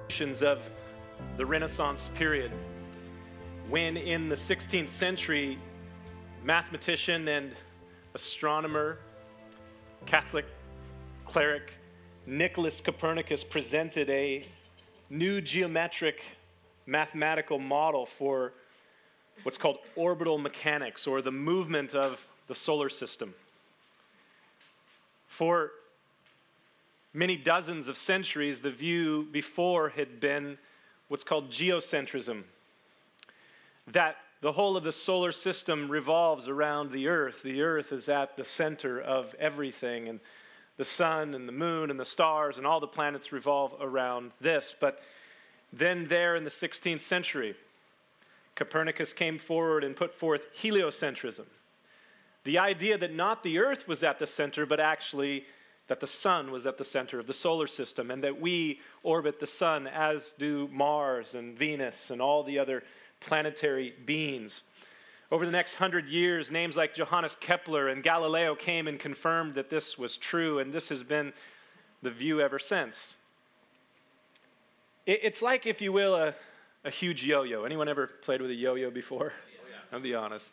of the Renaissance period, when in the 16th century, mathematician and astronomer, Catholic cleric Nicholas Copernicus presented a new geometric mathematical model for what's called orbital mechanics, or the movement of the solar system. For many dozens of centuries, the view before had been what's called geocentrism, that the whole of the solar system revolves around the Earth. The Earth is at the center of everything, and the sun and the moon and the stars and all the planets revolve around this. But then there in the 16th century, Copernicus came forward and put forth heliocentrism, the idea that not the Earth was at the center, but actually that the sun was at the center of the solar system, and that we orbit the sun, as do Mars and Venus and all the other planetary beings. Over the next 100 years, names like Johannes Kepler and Galileo came and confirmed that this was true, and this has been the view ever since. It's like, if you will, a huge yo-yo. Anyone ever played with a yo-yo before? Oh, yeah. I'll be honest.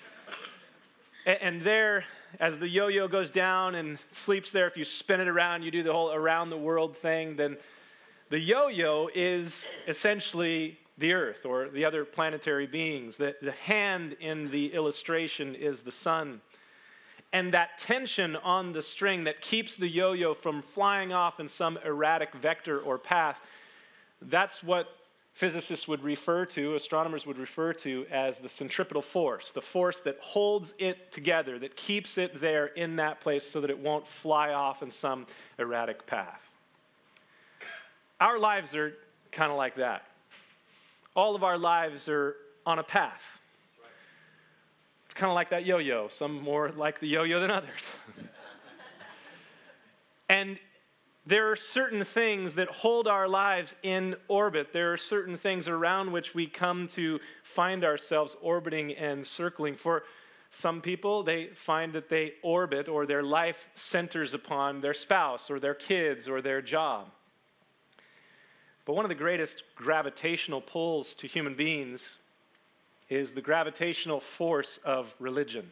And there, as the yo-yo goes down and sleeps there, if you spin it around, you do the whole around the world thing, then the yo-yo is essentially the Earth or the other planetary beings. The hand in the illustration is the sun. And that tension on the string that keeps the yo-yo from flying off in some erratic vector or path, that's what physicists would refer to, astronomers would refer to as the centripetal force, the force that holds it together, that keeps it there in that place so that it won't fly off in some erratic path. Our lives are kind of like that. All of our lives are on a path. It's kind of like that yo-yo, some more like the yo-yo than others. And there are certain things that hold our lives in orbit. There are certain things around which we come to find ourselves orbiting and circling. For some people, they find that they orbit, or their life centers upon their spouse or their kids or their job. But one of the greatest gravitational pulls to human beings is the gravitational force of religion.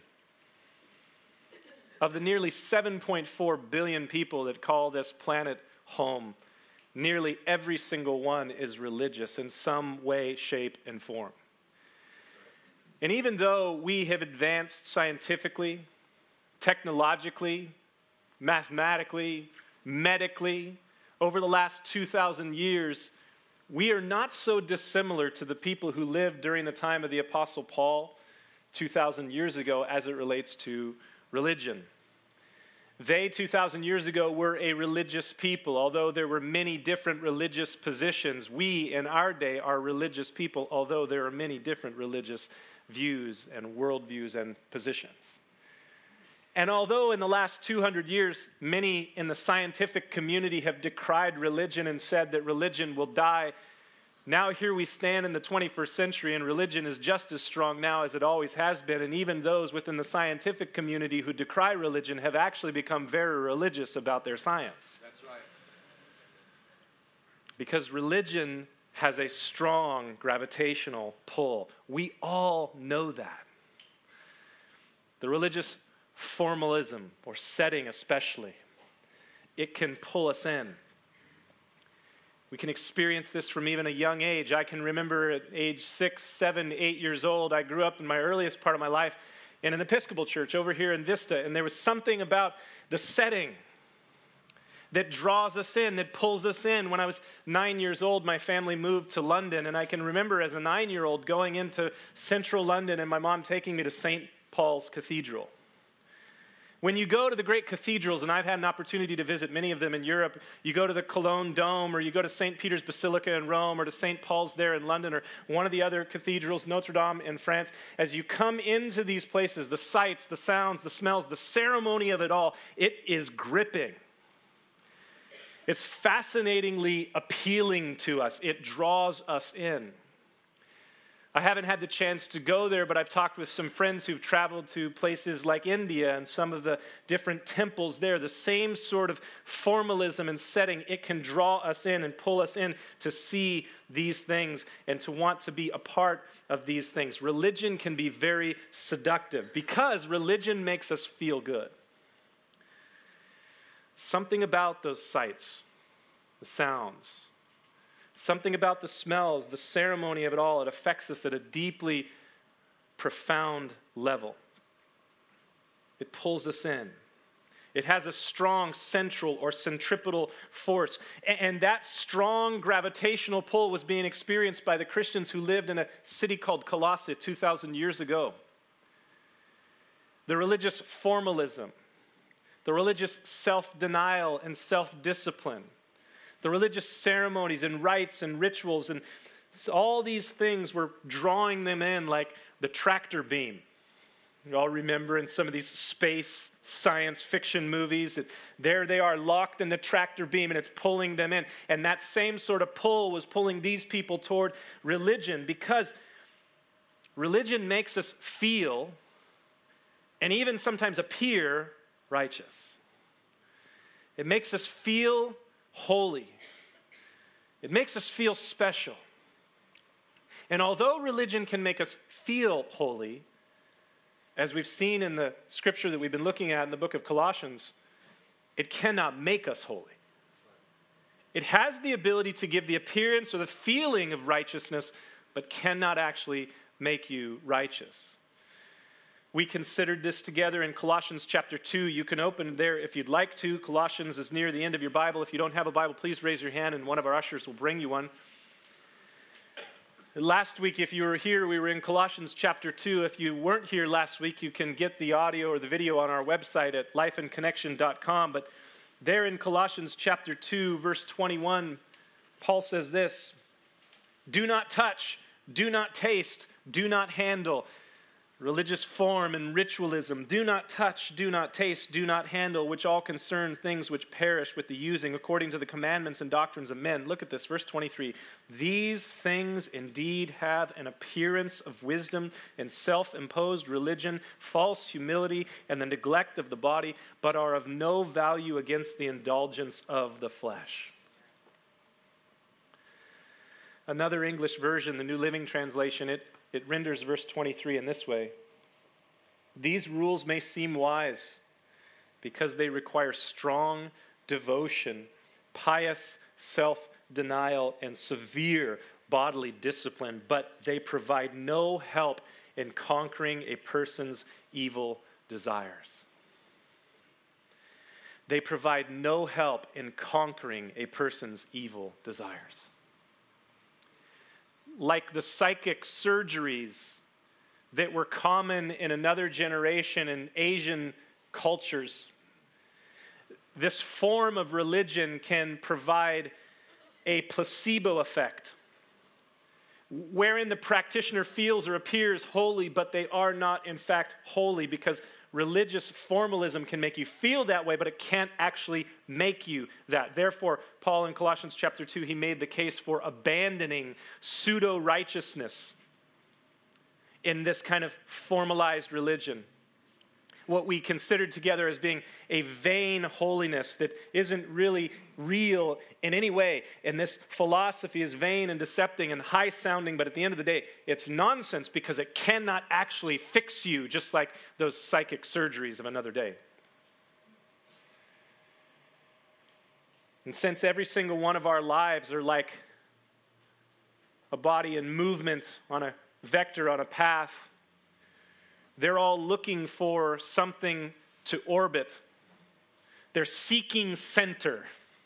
Of the nearly 7.4 billion people that call this planet home, nearly every single one is religious in some way, shape, and form. And even though we have advanced scientifically, technologically, mathematically, medically, over the last 2,000 years, we are not so dissimilar to the people who lived during the time of the Apostle Paul 2,000 years ago as it relates to religion. They, 2,000 years ago, were a religious people. Although there were many different religious positions, we in our day are religious people, although there are many different religious views and worldviews and positions. And although in the last 200 years, many in the scientific community have decried religion and said that religion will die, now here we stand in the 21st century, and religion is just as strong now as it always has been. And even those within the scientific community who decry religion have actually become very religious about their science. That's right. Because religion has a strong gravitational pull. We all know that. The religious formalism, or setting especially, it can pull us in. We can experience this from even a young age. I can remember at age 6, 7, 8 years old, I grew up in my earliest part of my life in an Episcopal church over here in Vista, and there was something about the setting that draws us in, that pulls us in. When I was 9 years old, my family moved to London, and I can remember as a 9-year-old going into central London and my mom taking me to St. Paul's Cathedral. When you go to the great cathedrals, and I've had an opportunity to visit many of them in Europe, you go to the Cologne Dome, or you go to St. Peter's Basilica in Rome, or to St. Paul's there in London, or one of the other cathedrals, Notre Dame in France. As you come into these places, the sights, the sounds, the smells, the ceremony of it all, it is gripping. It's fascinatingly appealing to us. It draws us in. I haven't had the chance to go there, but I've talked with some friends who've traveled to places like India and some of the different temples there. The same sort of formalism and setting, it can draw us in and pull us in to see these things and to want to be a part of these things. Religion can be very seductive because religion makes us feel good. Something about those sights, the sounds, something about the smells, the ceremony of it all, it affects us at a deeply profound level. It pulls us in. It has a strong central or centripetal force. And that strong gravitational pull was being experienced by the Christians who lived in a city called Colossae 2,000 years ago. The religious formalism, the religious self-denial and self-discipline, the religious ceremonies and rites and rituals and all these things were drawing them in like the tractor beam. You all remember in some of these space science fiction movies that there they are locked in the tractor beam and it's pulling them in. And that same sort of pull was pulling these people toward religion because religion makes us feel and even sometimes appear righteous. It makes us feel holy. It makes us feel special. And although religion can make us feel holy, as we've seen in the scripture that we've been looking at in the book of Colossians, it cannot make us holy. It has the ability to give the appearance or the feeling of righteousness, but cannot actually make you righteous. We considered this together in Colossians chapter 2. You can open there if you'd like to. Colossians is near the end of your Bible. If you don't have a Bible, please raise your hand and one of our ushers will bring you one. Last week, if you were here, we were in Colossians chapter 2. If you weren't here last week, you can get the audio or the video on our website at lifeandconnection.com. But there in Colossians chapter 2, verse 21, Paul says this: "Do not touch, do not taste, do not handle." Religious form and ritualism. Do not touch, do not taste, do not handle, which all concern things which perish with the using according to the commandments and doctrines of men. Look at this, verse 23. "These things indeed have an appearance of wisdom and self-imposed religion, false humility, and the neglect of the body, but are of no value against the indulgence of the flesh." Another English version, the New Living Translation, it renders verse 23 in this way: "These rules may seem wise because they require strong devotion, pious self-denial, and severe bodily discipline, but they provide no help in conquering a person's evil desires." They provide no help in conquering a person's evil desires. Like the psychic surgeries that were common in another generation in Asian cultures, this form of religion can provide a placebo effect, wherein the practitioner feels or appears holy, but they are not in fact holy, because religious formalism can make you feel that way, but it can't actually make you that. Therefore, Paul in Colossians chapter 2, he made the case for abandoning pseudo-righteousness in this kind of formalized religion. What we considered together as being a vain holiness that isn't really real in any way. And this philosophy is vain and deceptive and high-sounding, but at the end of the day, it's nonsense because it cannot actually fix you, just like those psychic surgeries of another day. And since every single one of our lives are like a body in movement on a vector, on a path, they're all looking for something to orbit. They're seeking center.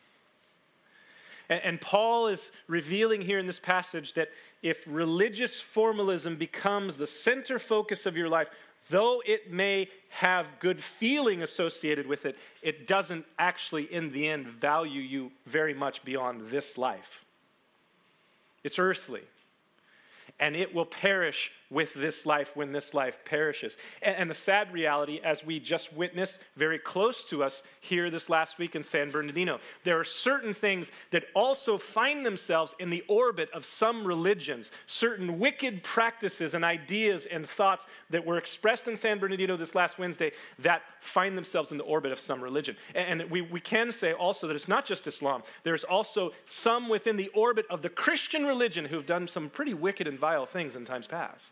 And Paul is revealing here in this passage that if religious formalism becomes the center focus of your life, though it may have good feeling associated with it, it doesn't actually, in the end, value you very much beyond this life. It's earthly. And it will perish with this life when this life perishes. And the sad reality, as we just witnessed very close to us here this last week in San Bernardino, there are certain things that also find themselves in the orbit of some religions, certain wicked practices and ideas and thoughts that were expressed in San Bernardino this last Wednesday that find themselves in the orbit of some religion. And we can say also that it's not just Islam. There's also some within the orbit of the Christian religion who've done some pretty wicked and vile things in times past.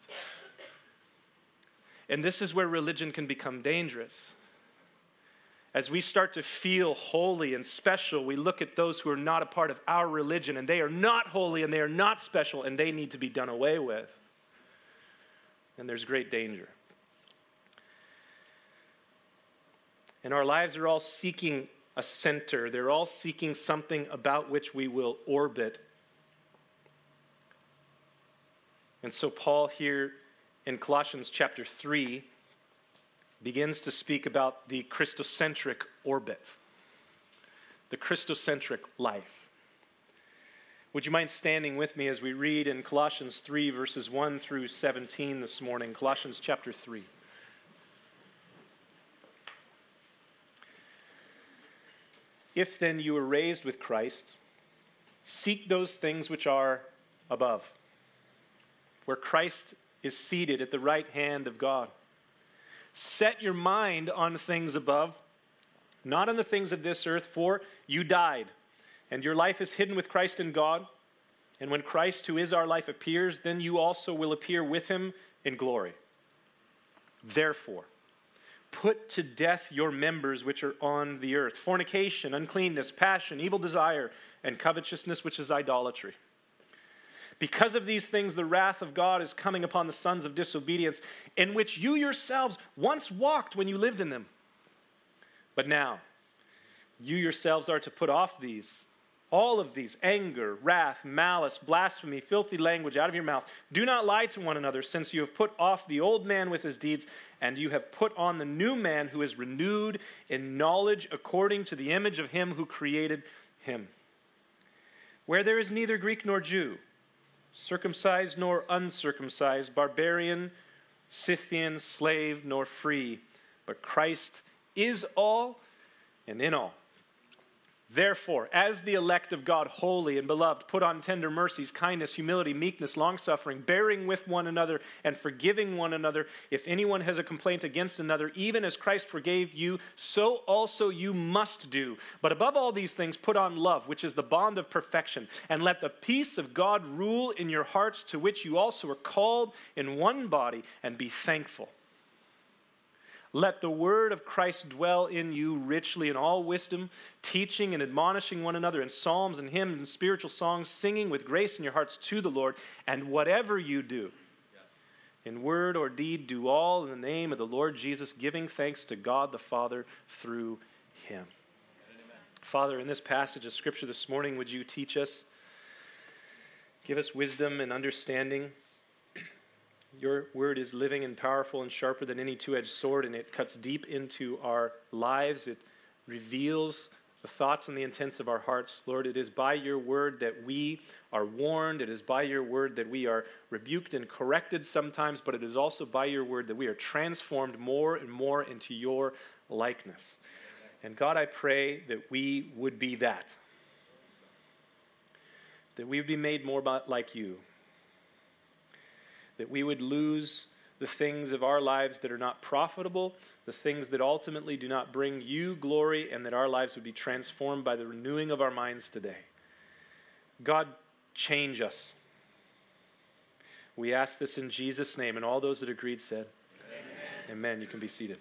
And this is where religion can become dangerous. As we start to feel holy and special, we look at those who are not a part of our religion, and they are not holy and they are not special, and they need to be done away with. And there's great danger. And our lives are all seeking a center. They're all seeking something about which we will orbit. And so Paul here in Colossians chapter 3 begins to speak about the Christocentric orbit, the Christocentric life. Would you mind standing with me as we read in Colossians 3 verses 1 through 17 this morning, Colossians chapter 3. If then you were raised with Christ, seek those things which are above, where Christ is seated at the right hand of God. Set your mind on things above, not on the things of this earth, for you died, and your life is hidden with Christ in God. And when Christ, who is our life, appears, then you also will appear with him in glory. Therefore, put to death your members which are on the earth: fornication, uncleanness, passion, evil desire, and covetousness, which is idolatry. Because of these things, the wrath of God is coming upon the sons of disobedience, in which you yourselves once walked when you lived in them. But now, you yourselves are to put off these, all of these: anger, wrath, malice, blasphemy, filthy language out of your mouth. Do not lie to one another, since you have put off the old man with his deeds, and you have put on the new man, who is renewed in knowledge according to the image of him who created him. Where there is neither Greek nor Jew, circumcised nor uncircumcised, barbarian, Scythian, slave nor free, but Christ is all and in all. Therefore, as the elect of God, holy and beloved, put on tender mercies, kindness, humility, meekness, long-suffering, bearing with one another and forgiving one another. If anyone has a complaint against another, even as Christ forgave you, so also you must do. But above all these things, put on love, which is the bond of perfection. And let the peace of God rule in your hearts, to which you also are called in one body, and be thankful. Let the word of Christ dwell in you richly in all wisdom, teaching and admonishing one another in psalms and hymns and spiritual songs, singing with grace in your hearts to the Lord. And whatever you do, in word or deed, do all in the name of the Lord Jesus, giving thanks to God the Father through him. Amen. Father, in this passage of Scripture this morning, would you teach us, give us wisdom and understanding? Your word is living and powerful and sharper than any two-edged sword, and it cuts deep into our lives. It reveals the thoughts and the intents of our hearts. Lord, it is by your word that we are warned. It is by your word that we are rebuked and corrected sometimes, but it is also by your word that we are transformed more and more into your likeness. And God, I pray that we would be that we would be made more like you. That we would lose the things of our lives that are not profitable, the things that ultimately do not bring you glory, and that our lives would be transformed by the renewing of our minds today. God, change us. We ask this in Jesus' name, and all those that agreed said, Amen. Amen. You can be seated.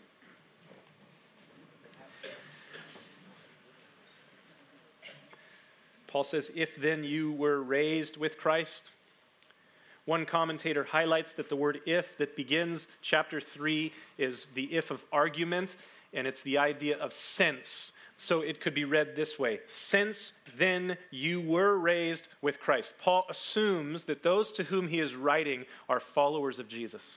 Paul says, if then you were raised with Christ. One commentator highlights that the word if that begins chapter 3 is the if of argument, and it's the idea of since. So it could be read this way: since then you were raised with Christ. Paul assumes that those to whom he is writing are followers of Jesus.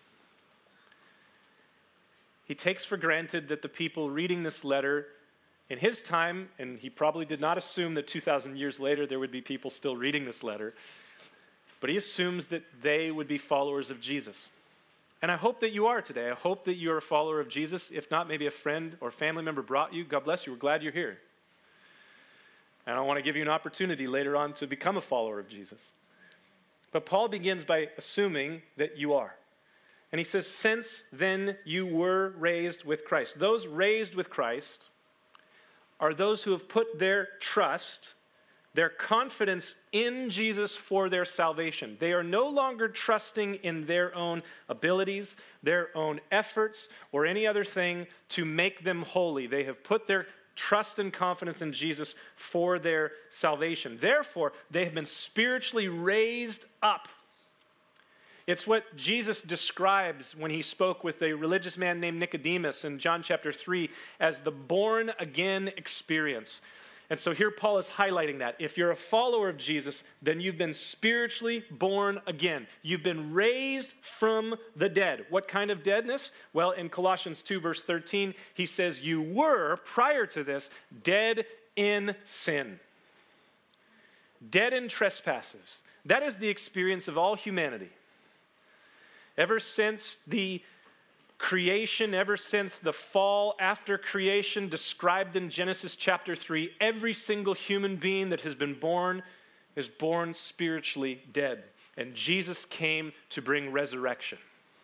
He takes for granted that the people reading this letter in his time, and he probably did not assume that 2,000 years later there would be people still reading this letter, but he assumes that they would be followers of Jesus. And I hope that you are today. I hope that you're a follower of Jesus. If not, maybe a friend or family member brought you. God bless you. We're glad you're here. And I want to give you an opportunity later on to become a follower of Jesus. But Paul begins by assuming that you are. And he says, since then you were raised with Christ. Those raised with Christ are those who have put their trust, their confidence in Jesus for their salvation. They are no longer trusting in their own abilities, their own efforts, or any other thing to make them holy. They have put their trust and confidence in Jesus for their salvation. Therefore, they have been spiritually raised up. It's what Jesus describes when he spoke with a religious man named Nicodemus in John chapter 3 as the born again experience. And so here Paul is highlighting that. If you're a follower of Jesus, then you've been spiritually born again. You've been raised from the dead. What kind of deadness? Well, in Colossians 2 verse 13, he says, you were, prior to this, dead in sin. Dead in trespasses. That is the experience of all humanity. Ever since the creation, ever since the fall after creation described in Genesis chapter 3, every single human being that has been born is born spiritually dead. And Jesus came to bring resurrection.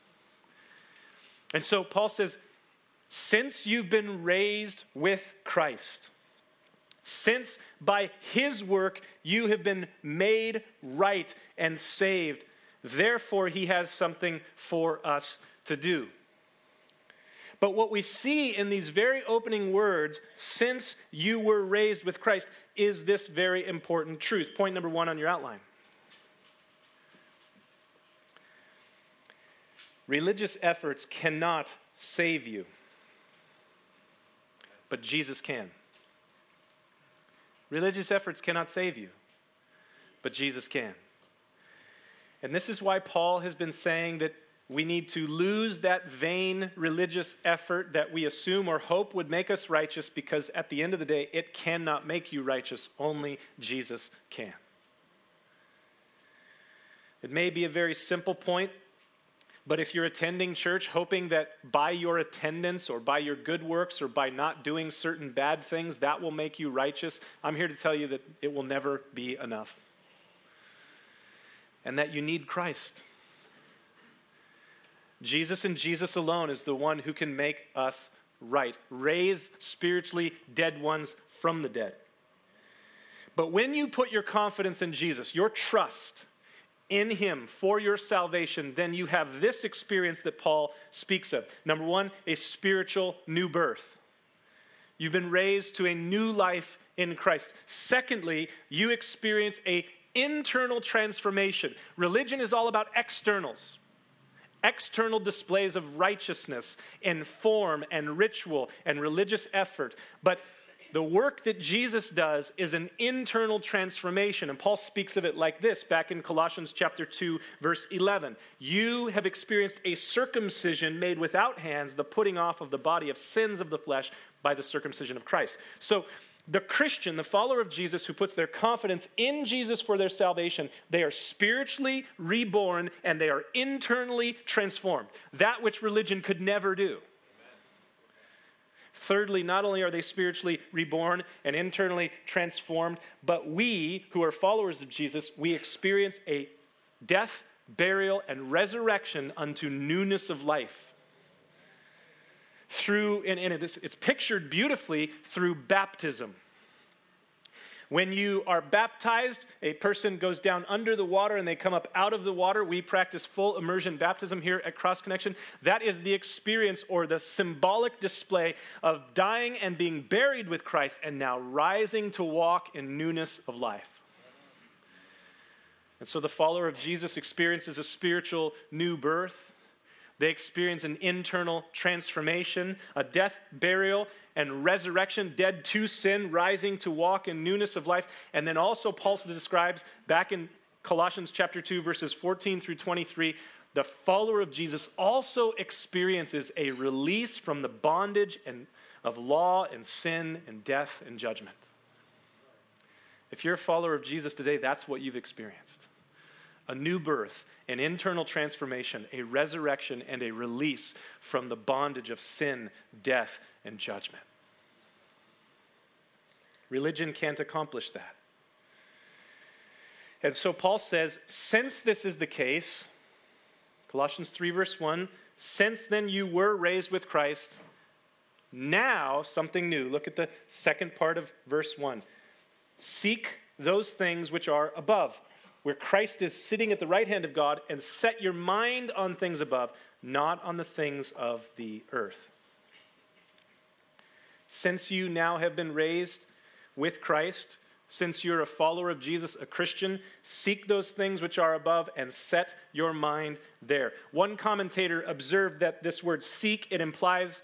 And so Paul says, since you've been raised with Christ, since by his work you have been made right and saved, therefore he has something for us to do. But what we see in these very opening words, since you were raised with Christ, is this very important truth. Point number 1 on your outline. Religious efforts cannot save you, but Jesus can. Religious efforts cannot save you, but Jesus can. And this is why Paul has been saying that we need to lose that vain religious effort that we assume or hope would make us righteous, because at the end of the day, it cannot make you righteous. Only Jesus can. It may be a very simple point, but if you're attending church hoping that by your attendance or by your good works or by not doing certain bad things, that will make you righteous, I'm here to tell you that it will never be enough. And that you need Christ. Jesus and Jesus alone is the one who can make us right, raise spiritually dead ones from the dead. But when you put your confidence in Jesus, your trust in him for your salvation, then you have this experience that Paul speaks of. Number 1, a spiritual new birth. You've been raised to a new life in Christ. Secondly, you experience an internal transformation. Religion is all about externals. External displays of righteousness and form and ritual and religious effort. But the work that Jesus does is an internal transformation. And Paul speaks of it like this back in Colossians chapter 2, verse 11. You have experienced a circumcision made without hands, the putting off of the body of sins of the flesh by the circumcision of Christ. So the Christian, the follower of Jesus who puts their confidence in Jesus for their salvation, they are spiritually reborn and they are internally transformed. That which religion could never do. Amen. Thirdly, not only are they spiritually reborn and internally transformed, but we who are followers of Jesus, we experience a death, burial, and resurrection unto newness of life. It's pictured beautifully through baptism. When you are baptized, a person goes down under the water and they come up out of the water. We practice full immersion baptism here at Cross Connection. That is the experience or the symbolic display of dying and being buried with Christ and now rising to walk in newness of life. And so the follower of Jesus experiences a spiritual new birth. They experience an internal transformation, a death, burial, and resurrection, dead to sin, rising to walk in newness of life. And then also Paul describes back in Colossians chapter 2, verses 14 through 23, the follower of Jesus also experiences a release from the bondage of law and sin and death and judgment. If you're a follower of Jesus today, that's what you've experienced. a new birth, an internal transformation, a resurrection, and a release from the bondage of sin, death, and judgment. Religion can't accomplish that. And so Paul says, since this is the case, Colossians 3 verse 1, since then you were raised with Christ, now something new. Look at the second part of verse 1. Seek those things which are above, where Christ is sitting at the right hand of God, and set your mind on things above, not on the things of the earth. Since you now have been raised with Christ, since you're a follower of Jesus, a Christian, seek those things which are above and set your mind there. One commentator observed that this word seek, it implies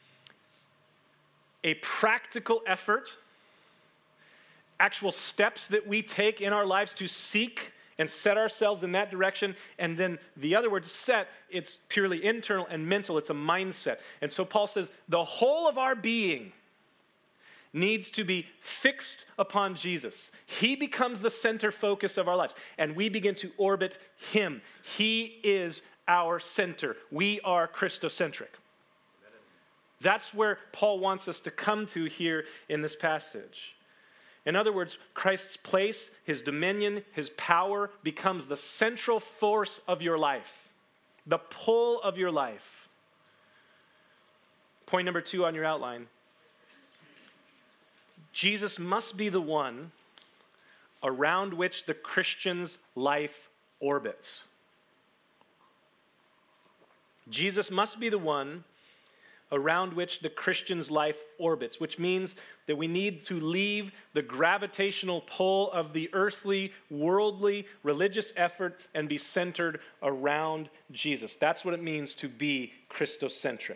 a practical effort, actual steps that we take in our lives to seek and set ourselves in that direction. And then the other word, set, it's purely internal and mental. It's a mindset. And so Paul says the whole of our being needs to be fixed upon Jesus. He becomes the center focus of our lives, and we begin to orbit him. He is our center. We are Christocentric. That's where Paul wants us to come to here in this passage. In other words, Christ's place, his dominion, his power becomes the central force of your life, the pull of your life. Point number 2 on your outline. Jesus must be the one around which the Christian's life orbits. Jesus must be the one around which the Christian's life orbits, which means that we need to leave the gravitational pull of the earthly, worldly, religious effort and be centered around Jesus. That's what it means to be Christocentric.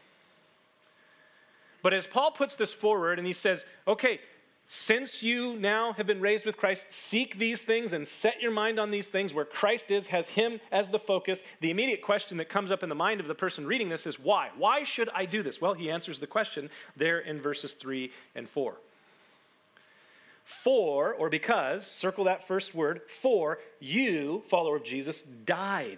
But as Paul puts this forward and he says, okay, since you now have been raised with Christ, seek these things and set your mind on these things where Christ is, has him as the focus. The immediate question that comes up in the mind of the person reading this is why? Why should I do this? Well, he answers the question there in verses 3 and 4. For, or because, circle that first word, for you, follower of Jesus, died.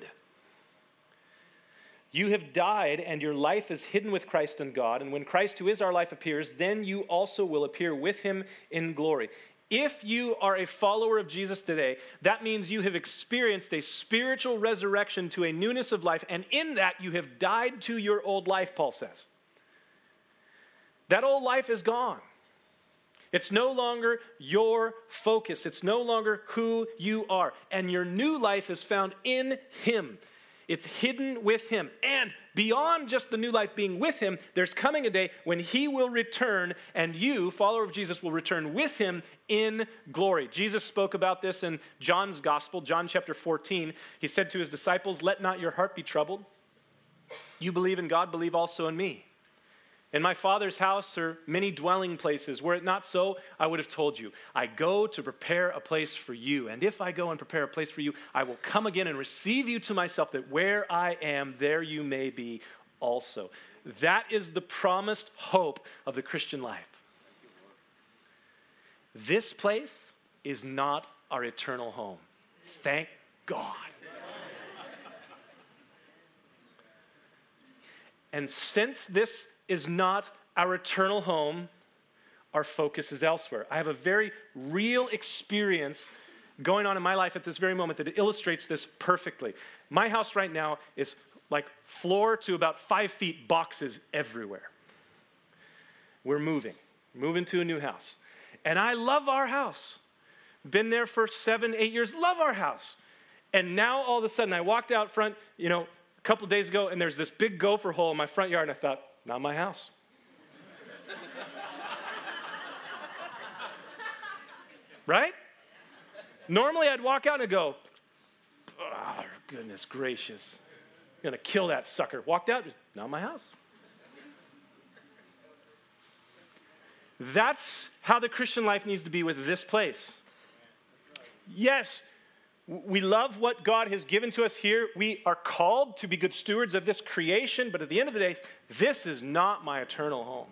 You have died, and your life is hidden with Christ in God. And when Christ, who is our life, appears, then you also will appear with him in glory. If you are a follower of Jesus today, that means you have experienced a spiritual resurrection to a newness of life, and in that you have died to your old life, Paul says. That old life is gone. It's no longer your focus. It's no longer who you are. And your new life is found in him. It's hidden with him. And beyond just the new life being with him, there's coming a day when he will return, and you, follower of Jesus, will return with him in glory. Jesus spoke about this in John's gospel, John chapter 14. He said to his disciples, "Let not your heart be troubled. You believe in God, believe also in me. In my Father's house are many dwelling places. Were it not so, I would have told you. I go to prepare a place for you. And if I go and prepare a place for you, I will come again and receive you to myself, that where I am, there you may be also." That is the promised hope of the Christian life. This place is not our eternal home. Thank God. And since this is not our eternal home, our focus is elsewhere. I have a very real experience going on in my life at this very moment that illustrates this perfectly. My house right now is like floor to about 5 feet boxes everywhere. We're moving to a new house. And I love our house. Been there for 7, 8 years, love our house. And now all of a sudden I walked out front, a couple of days ago, and there's this big gopher hole in my front yard, and I thought, not my house. Right? Normally I'd walk out and go, oh, goodness gracious. I'm going to kill that sucker. Walked out, not my house. That's how the Christian life needs to be with this place. Yes, we love what God has given to us here. We are called to be good stewards of this creation, but at the end of the day, this is not my eternal home.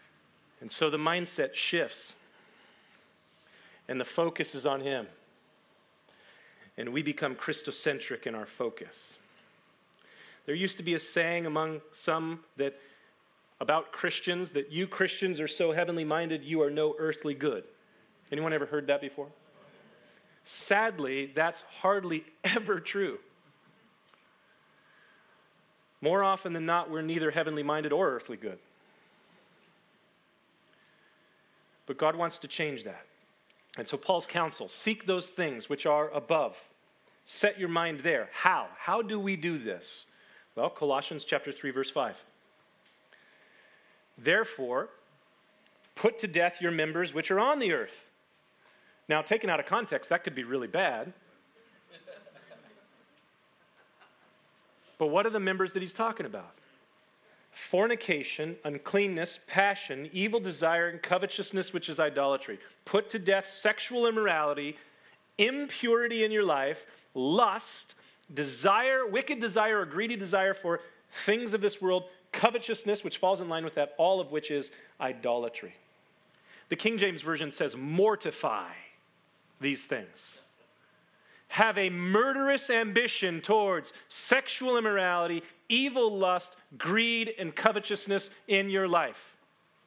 And so the mindset shifts, and the focus is on him. and we become Christocentric in our focus. There used to be a saying among some that about Christians, that you Christians are so heavenly minded, you are no earthly good. Anyone ever heard that before? Sadly, that's hardly ever true. More often than not, we're neither heavenly minded or earthly good. But God wants to change that. And so Paul's counsel, seek those things which are above. Set your mind there. How? How do we do this? Well, Colossians chapter 3, verse 5. Therefore, put to death your members which are on the earth. Now, taken out of context, that could be really bad. But what are the members that he's talking about? Fornication, uncleanness, passion, evil desire, and covetousness, which is idolatry. Put to death sexual immorality, impurity in your life, lust, desire, wicked desire or greedy desire for things of this world, covetousness, which falls in line with that, all of which is idolatry. The King James Version says, mortify these things. Have a murderous ambition towards sexual immorality, evil lust, greed, and covetousness in your life.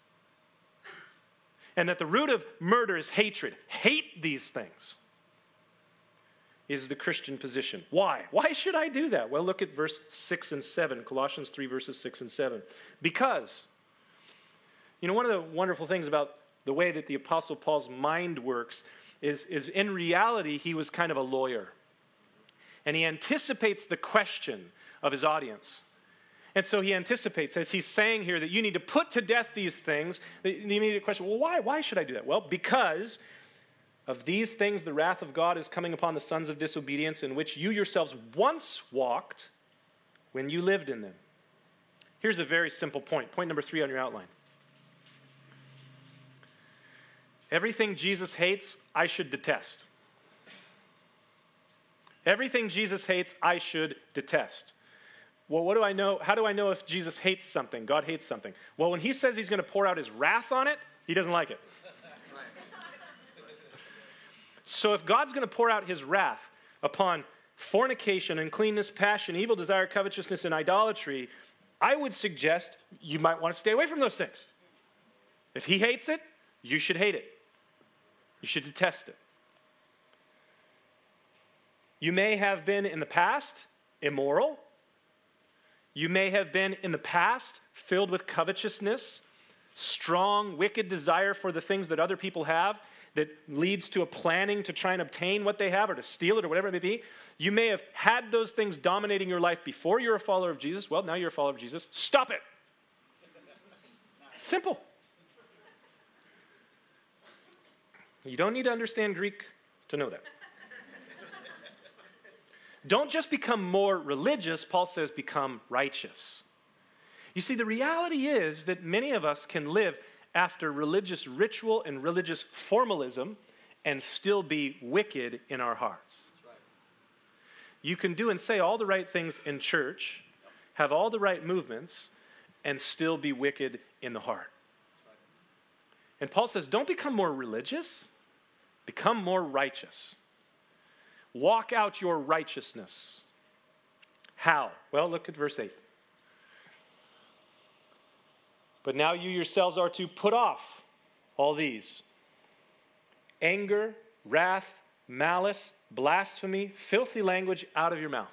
And that the root of murder is hatred. Hate these things is the Christian position. Why? Why should I do that? Well, look at verse 6 and 7, Colossians 3, verses 6 and 7. Because, one of the wonderful things about the way that the Apostle Paul's mind works is in reality, he was kind of a lawyer. And he anticipates the question of his audience. And so he anticipates, as he's saying here, that you need to put to death these things. The immediate question, well, why? Why should I do that? Well, because of these things, the wrath of God is coming upon the sons of disobedience, in which you yourselves once walked when you lived in them. Here's a very simple point. Point number 3 on your outline. Everything Jesus hates, I should detest. Everything Jesus hates, I should detest. Well, what do I know? How do I know if Jesus hates something, God hates something? Well, when he says he's going to pour out his wrath on it, he doesn't like it. So if God's going to pour out his wrath upon fornication, uncleanness, passion, evil desire, covetousness, and idolatry, I would suggest you might want to stay away from those things. If he hates it, you should hate it. You should detest it. You may have been in the past immoral. You may have been in the past filled with covetousness, strong, wicked desire for the things that other people have that leads to a planning to try and obtain what they have or to steal it or whatever it may be. You may have had those things dominating your life before you're a follower of Jesus. Well, now you're a follower of Jesus. Stop it. Simple. You don't need to understand Greek to know that. Don't just become more religious. Paul says become righteous. You see, the reality is that many of us can live after religious ritual and religious formalism and still be wicked in our hearts. Right. You can do and say all the right things in church, have all the right movements, and still be wicked in the heart. Right. And Paul says, don't become more religious, become more righteous. Walk out your righteousness. How? Well, look at verse 8. But now you yourselves are to put off all these: anger, wrath, malice, blasphemy, filthy language out of your mouth.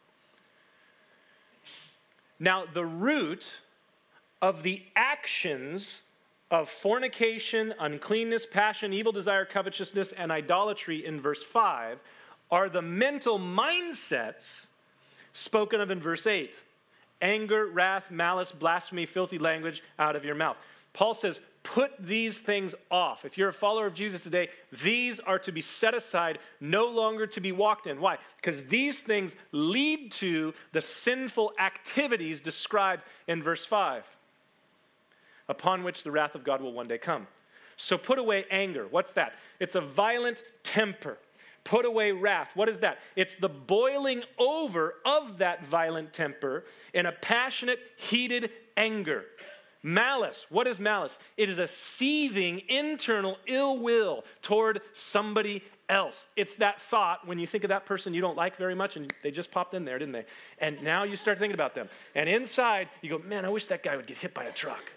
Now, the root of the actions of fornication, uncleanness, passion, evil desire, covetousness, and idolatry in verse 5 are the mental mindsets spoken of in verse 8. Anger, wrath, malice, blasphemy, filthy language out of your mouth. Paul says, put these things off. If you're a follower of Jesus today, these are to be set aside, no longer to be walked in. Why? Because these things lead to the sinful activities described in verse 5, upon which the wrath of God will one day come. So put away anger. What's that? It's a violent temper. Put away wrath. What is that? It's the boiling over of that violent temper in a passionate, heated anger. Malice. What is malice? It is a seething internal ill will toward somebody else. It's that thought when you think of that person you don't like very much and they just popped in there, didn't they? And now you start thinking about them. And inside you go, man, I wish that guy would get hit by a truck.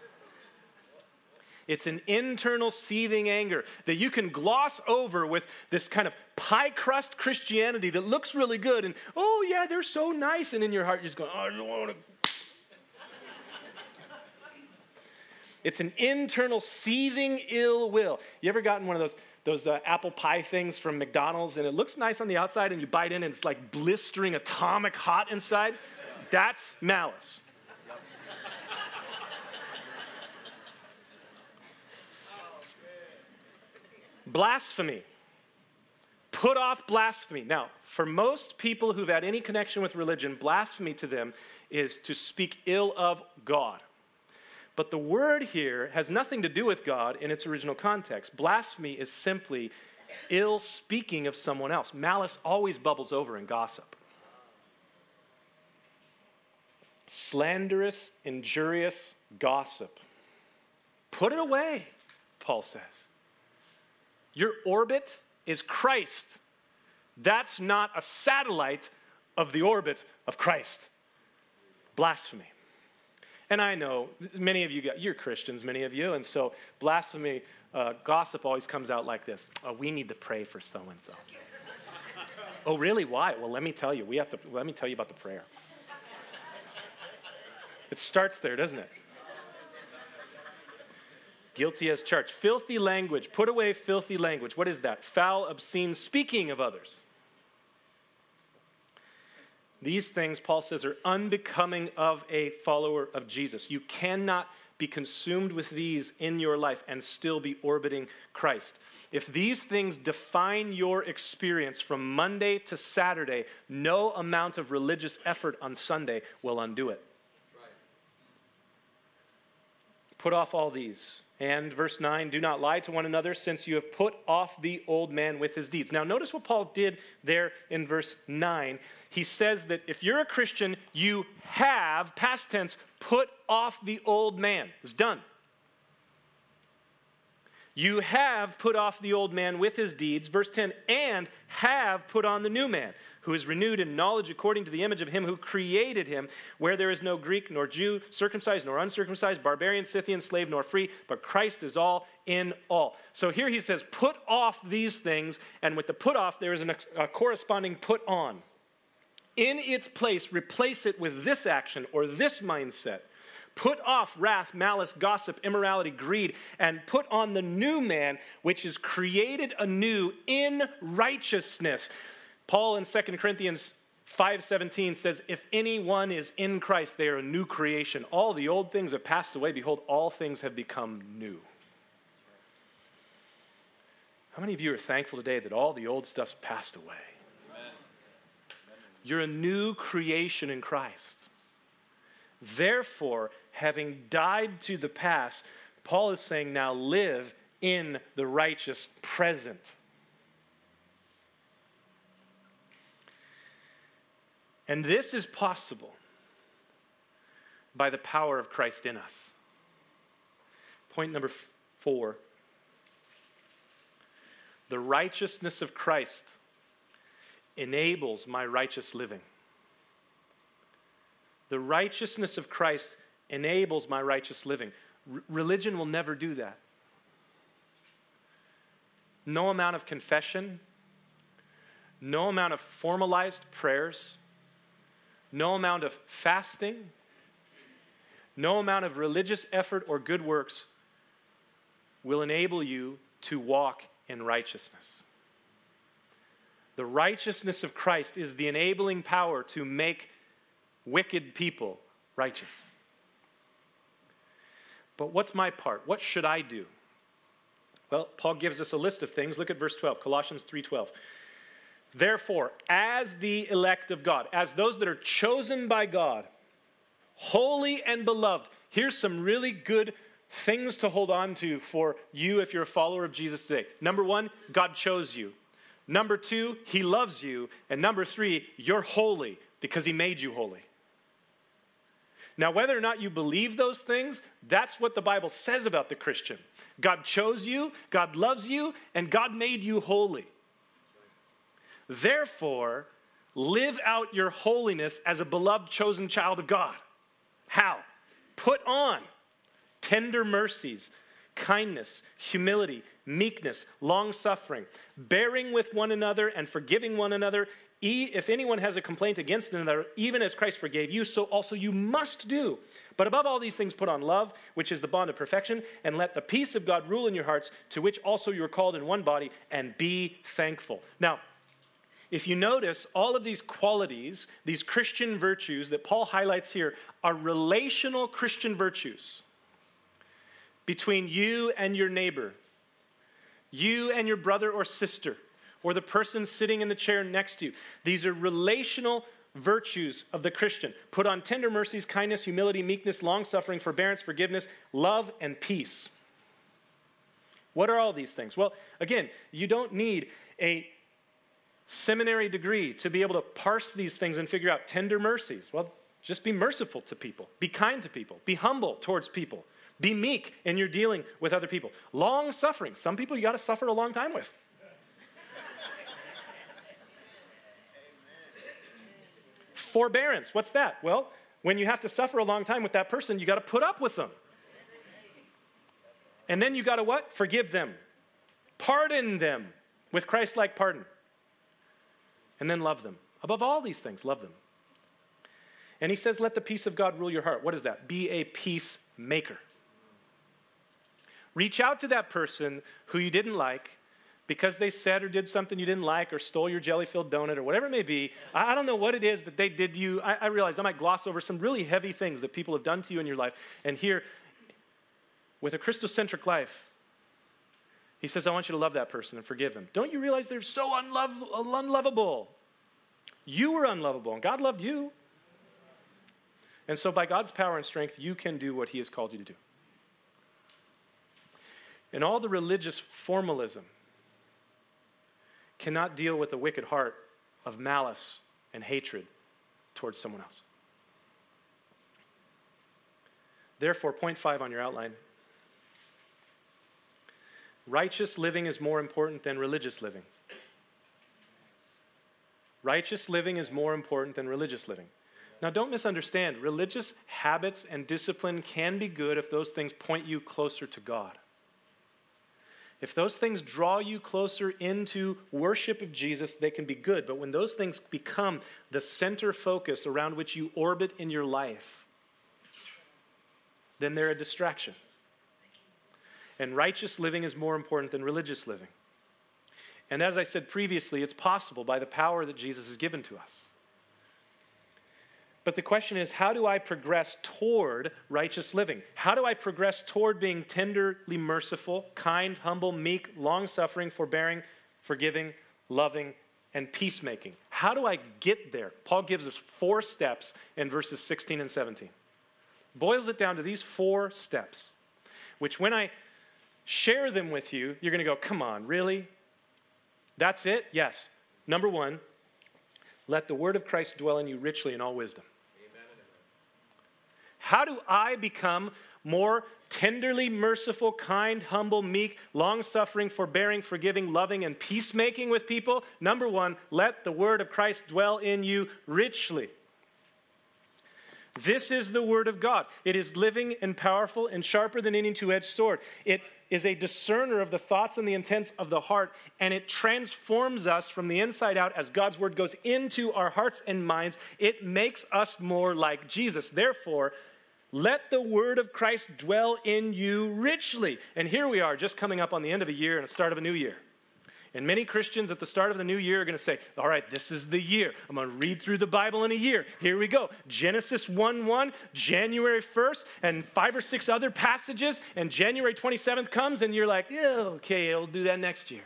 It's an internal seething anger that you can gloss over with this kind of pie crust Christianity that looks really good. And, oh, yeah, they're so nice. And in your heart, you're just going, oh, I don't want to. It's an internal seething ill will. You ever gotten one of those apple pie things from McDonald's, and it looks nice on the outside, and you bite in, and it's like blistering atomic hot inside? That's malice. Blasphemy. Put off blasphemy. Now, for most people who've had any connection with religion, blasphemy to them is to speak ill of God. But the word here has nothing to do with God in its original context. Blasphemy is simply ill speaking of someone else. Malice always bubbles over in gossip. Slanderous, injurious gossip. Put it away, Paul says. Your orbit is Christ. That's not a satellite of the orbit of Christ. Blasphemy. And I know many of you, you're Christians, many of you, and so blasphemy, gossip always comes out like this. Oh, we need to pray for so-and-so. Oh, really? Why? Well, let me tell you. Let me tell you about the prayer. It starts there, doesn't it? Guilty as charged. Filthy language. Put away filthy language. What is that? Foul, obscene speaking of others. These things, Paul says, are unbecoming of a follower of Jesus. You cannot be consumed with these in your life and still be orbiting Christ. If these things define your experience from Monday to Saturday, no amount of religious effort on Sunday will undo it. Put off all these. And verse 9, do not lie to one another, since you have put off the old man with his deeds. Now notice what Paul did there in verse 9. He says that if you're a Christian, you have, past tense, put off the old man. It's done. You have put off the old man with his deeds, verse 10, and have put on the new man, who is renewed in knowledge according to the image of him who created him, where there is no Greek nor Jew, circumcised nor uncircumcised, barbarian, Scythian, slave nor free, but Christ is all in all. So here he says, put off these things, and with the put off, there is a corresponding put on. In its place, replace it with this action or this mindset. Put off wrath, malice, gossip, immorality, greed, and put on the new man, which is created anew in righteousness. Paul in 2 Corinthians 5:17 says, if anyone is in Christ, they are a new creation. All the old things have passed away. Behold, all things have become new. How many of you are thankful today that all the old stuff's passed away? Amen. You're a new creation in Christ. Therefore, having died to the past, Paul is saying now live in the righteous present. And this is possible by the power of Christ in us. Point number 4. The righteousness of Christ enables my righteous living. The righteousness of Christ enables my righteous living. Religion will never do that. No amount of confession, no amount of formalized prayers, no amount of fasting, no amount of religious effort or good works will enable you to walk in righteousness. The righteousness of Christ is the enabling power to make wicked people righteous. But what's my part? What should I do? Well, Paul gives us a list of things. Look at verse 12, Colossians 3:12. Therefore, as the elect of God, as those that are chosen by God, holy and beloved, here's some really good things to hold on to for you if you're a follower of Jesus today. Number 1, God chose you. Number 2, he loves you. And number 3, you're holy because he made you holy. Now, whether or not you believe those things, that's what the Bible says about the Christian. God chose you, God loves you, and God made you holy. Therefore, live out your holiness as a beloved, chosen child of God. How? Put on tender mercies, kindness, humility, meekness, long-suffering, bearing with one another and forgiving one another. If anyone has a complaint against another, even as Christ forgave you, so also you must do. But above all these things, put on love, which is the bond of perfection, and let the peace of God rule in your hearts, to which also you are called in one body, and be thankful. Now, if you notice, all of these qualities, these Christian virtues that Paul highlights here, are relational Christian virtues between you and your neighbor, you and your brother or sister, or the person sitting in the chair next to you. These are relational virtues of the Christian. Put on tender mercies, kindness, humility, meekness, long-suffering, forbearance, forgiveness, love, and peace. What are all these things? Well, again, you don't need a seminary degree to be able to parse these things and figure out tender mercies. Well, just be merciful to people. Be kind to people. Be humble towards people. Be meek in your dealing with other people. Long-suffering. Some people you got to suffer a long time with. Forbearance, what's that? Well, when you have to suffer a long time with that person, you got to put up with them. And then you got to what? Forgive them. Pardon them with Christ-like pardon. And then love them. Above all these things, love them. And he says, let the peace of God rule your heart. What is that? Be a peacemaker. Reach out to that person who you didn't like, because they said or did something you didn't like or stole your jelly-filled donut or whatever it may be. I don't know what it is that they did to you. I realize I might gloss over some really heavy things that people have done to you in your life. And here, with a Christocentric life, he says, I want you to love that person and forgive them. Don't you realize they're so unlovable? You were unlovable, and God loved you. And so by God's power and strength, you can do what he has called you to do. And all the religious formalism cannot deal with the wicked heart of malice and hatred towards someone else. Therefore, point 5 on your outline. Righteous living is more important than religious living. Righteous living is more important than religious living. Now, don't misunderstand. Religious habits and discipline can be good if those things point you closer to God. If those things draw you closer into worship of Jesus, they can be good. But when those things become the center focus around which you orbit in your life, then they're a distraction. And righteous living is more important than religious living. And as I said previously, it's possible by the power that Jesus has given to us. But the question is, how do I progress toward righteous living? How do I progress toward being tenderly merciful, kind, humble, meek, long-suffering, forbearing, forgiving, loving, and peacemaking? How do I get there? Paul gives us 4 steps in verses 16 and 17. Boils it down to these 4 steps, which when I share them with you, you're going to go, come on, really? That's it? Yes. Number 1, let the word of Christ dwell in you richly in all wisdom. How do I become more tenderly merciful, kind, humble, meek, long-suffering, forbearing, forgiving, loving, and peacemaking with people? Number 1, let the word of Christ dwell in you richly. This is the word of God. It is living and powerful and sharper than any two-edged sword. It is a discerner of the thoughts and the intents of the heart, and it transforms us from the inside out as God's word goes into our hearts and minds. It makes us more like Jesus. Therefore, let the word of Christ dwell in you richly. And here we are, just coming up on the end of a year and the start of a new year. And many Christians at the start of the new year are going to say, all right, this is the year. I'm going to read through the Bible in a year. Here we go. Genesis 1:1, January 1st, and 5 or 6 other passages. And January 27th comes, and you're like, yeah, okay, I'll do that next year.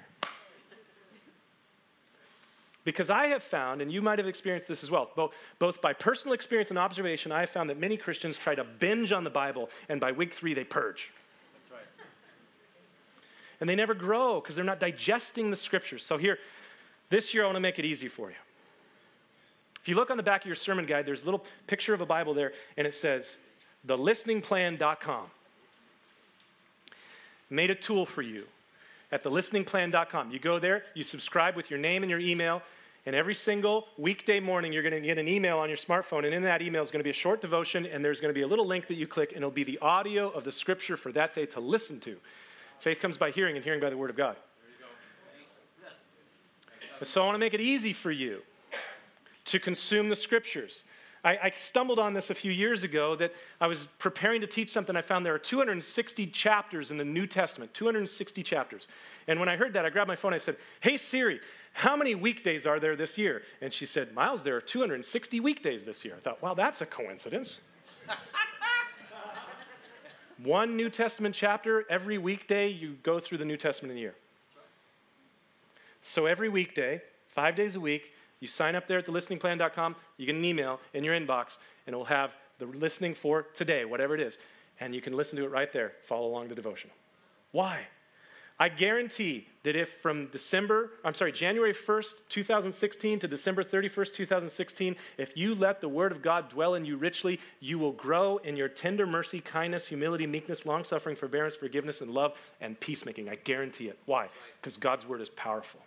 Because I have found, and you might have experienced this as well, both by personal experience and observation, I have found that many Christians try to binge on the Bible, and by week 3, they purge. That's right. And they never grow because they're not digesting the scriptures. So here, this year I want to make it easy for you. If you look on the back of your sermon guide, there's a little picture of a Bible there, and it says, thelisteningplan.com. Made a tool for you at thelisteningplan.com. You go there, you subscribe with your name and your email, and every single weekday morning, you're going to get an email on your smartphone, and in that email is going to be a short devotion, and there's going to be a little link that you click, and it'll be the audio of the scripture for that day to listen to. Faith comes by hearing, and hearing by the word of God. So I want to make it easy for you to consume the scriptures. I stumbled on this a few years ago that I was preparing to teach something. I found there are 260 chapters in the New Testament, 260 chapters. And when I heard that, I grabbed my phone and I said, hey, Siri, how many weekdays are there this year? And she said, Miles, there are 260 weekdays this year. I thought, wow, that's a coincidence. One New Testament chapter every weekday, you go through the New Testament in a year. So every weekday, 5 days a week, you sign up there at thelisteningplan.com, you get an email in your inbox, and it will have the listening for today, whatever it is. And you can listen to it right there, follow along the devotional. Why? I guarantee that if from January 1st, 2016 to December 31st, 2016, if you let the word of God dwell in you richly, you will grow in your tender mercy, kindness, humility, meekness, long-suffering, forbearance, forgiveness, and love, and peacemaking. I guarantee it. Why? Because God's word is powerful.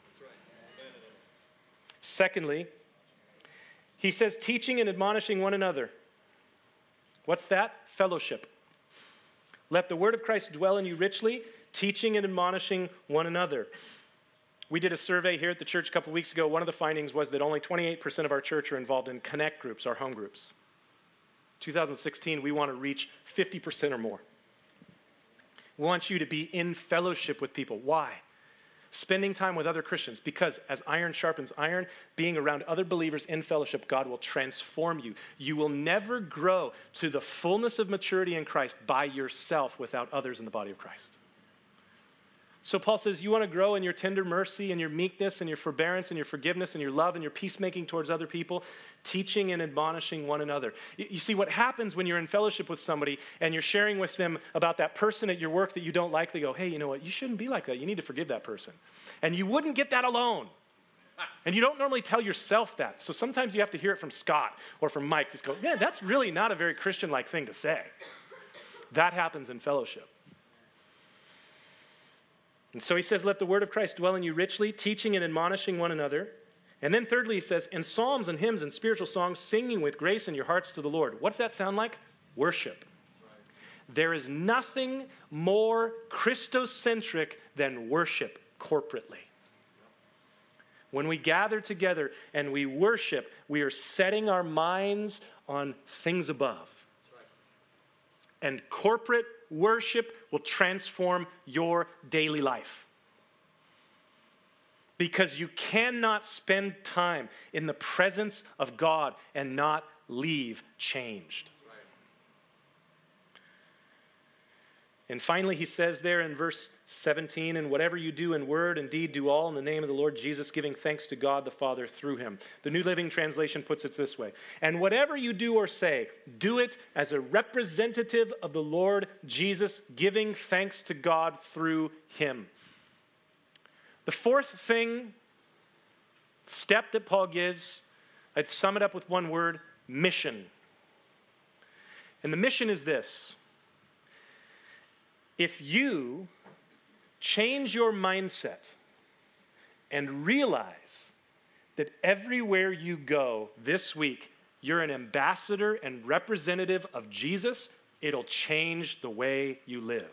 Secondly, he says teaching and admonishing one another. What's that? Fellowship. Let the word of Christ dwell in you richly, teaching and admonishing one another. We did a survey here at the church a couple of weeks ago. One of the findings was that only 28% of our church are involved in connect groups, our home groups. 2016, we want to reach 50% or more. We want you to be in fellowship with people. Why? Spending time with other Christians, because as iron sharpens iron, being around other believers in fellowship, God will transform you. You will never grow to the fullness of maturity in Christ by yourself without others in the body of Christ. So Paul says, you want to grow in your tender mercy and your meekness and your forbearance and your forgiveness and your love and your peacemaking towards other people, teaching and admonishing one another. You see, what happens when you're in fellowship with somebody and you're sharing with them about that person at your work that you don't like, they go, hey, you know what, you shouldn't be like that. You need to forgive that person. And you wouldn't get that alone. And you don't normally tell yourself that. So sometimes you have to hear it from Scott or from Mike. Just go, yeah, that's really not a very Christian-like thing to say. That happens in fellowship. And so he says, let the word of Christ dwell in you richly, teaching and admonishing one another. And then thirdly, he says, in psalms and hymns and spiritual songs, singing with grace in your hearts to the Lord. What's that sound like? Worship. Right. There is nothing more Christocentric than worship corporately. When we gather together and we worship, we are setting our minds on things above. And corporate worship will transform your daily life. Because you cannot spend time in the presence of God and not leave changed. And finally, he says there in verse 17, and whatever you do in word and deed, do all in the name of the Lord Jesus, giving thanks to God the Father through him. The New Living Translation puts it this way. And whatever you do or say, do it as a representative of the Lord Jesus, giving thanks to God through him. The fourth step that Paul gives, I'd sum it up with one word, mission. And the mission is this. If you change your mindset and realize that everywhere you go this week, you're an ambassador and representative of Jesus, it'll change the way you live.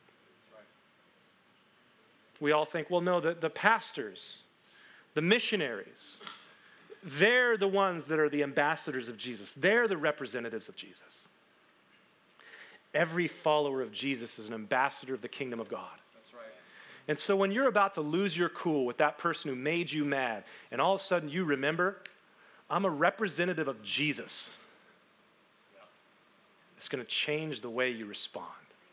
We all think, well, no, the pastors, the missionaries, they're the ones that are the ambassadors of Jesus. They're the representatives of Jesus. Every follower of Jesus is an ambassador of the kingdom of God. That's right. And so when you're about to lose your cool with that person who made you mad, and all of a sudden you remember, I'm a representative of Jesus. Yeah. It's going to change the way you respond.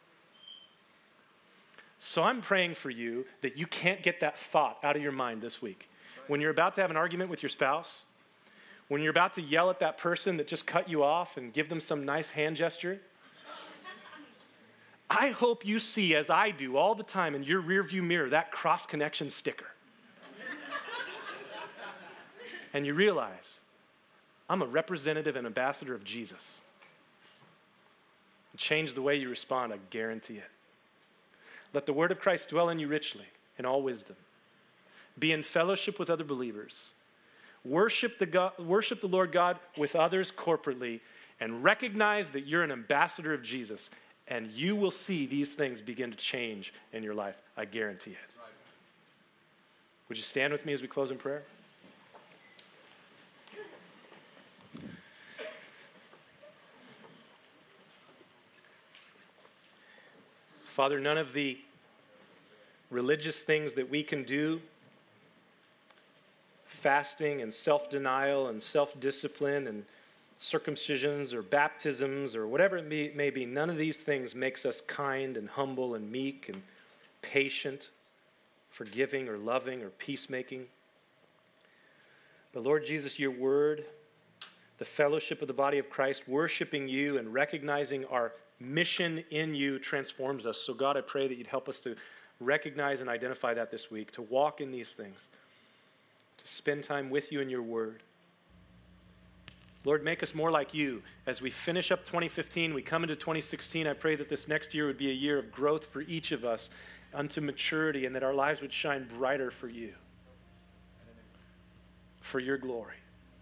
So I'm praying for you that you can't get that thought out of your mind this week. Right. When you're about to have an argument with your spouse, when you're about to yell at that person that just cut you off and give them some nice hand gesture, I hope you see, as I do all the time in your rearview mirror, that cross-connection sticker. And you realize, I'm a representative and ambassador of Jesus. Change the way you respond, I guarantee it. Let the word of Christ dwell in you richly, in all wisdom. Be in fellowship with other believers. Worship the Lord God with others corporately, and recognize that you're an ambassador of Jesus, and you will see these things begin to change in your life. I guarantee it. Would you stand with me as we close in prayer? Father, none of the religious things that we can do, fasting and self-denial and self-discipline and circumcisions or baptisms or whatever it may be, none of these things makes us kind and humble and meek and patient, forgiving or loving or peacemaking. But Lord Jesus, your word, the fellowship of the body of Christ, worshiping you and recognizing our mission in you transforms us. So God, I pray that you'd help us to recognize and identify that this week, to walk in these things, to spend time with you in your word. Lord, make us more like you. As we finish up 2015, we come into 2016, I pray that this next year would be a year of growth for each of us unto maturity, and that our lives would shine brighter for you, for your glory.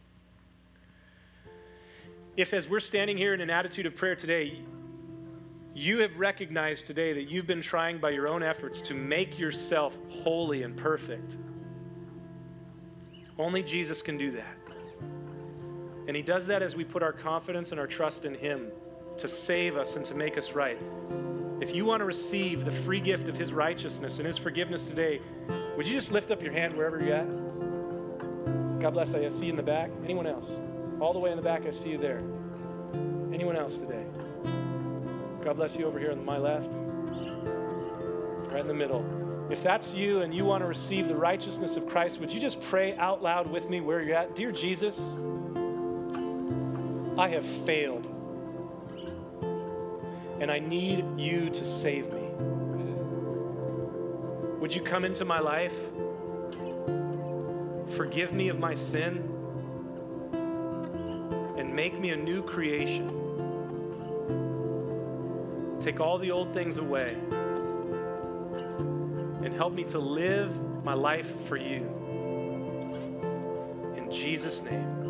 If as we're standing here in an attitude of prayer today, you have recognized today that you've been trying by your own efforts to make yourself holy and perfect, only Jesus can do that. And he does that as we put our confidence and our trust in him to save us and to make us right. If you want to receive the free gift of his righteousness and his forgiveness today, would you just lift up your hand wherever you're at? God bless you. I see you in the back. Anyone else? All the way in the back, I see you there. Anyone else today? God bless you over here on my left. Right in the middle. If that's you and you want to receive the righteousness of Christ, would you just pray out loud with me where you're at? Dear Jesus, I have failed, and I need you to save me. Would you come into my life? Forgive me of my sin and make me a new creation. Take all the old things away and help me to live my life for you. In Jesus' name.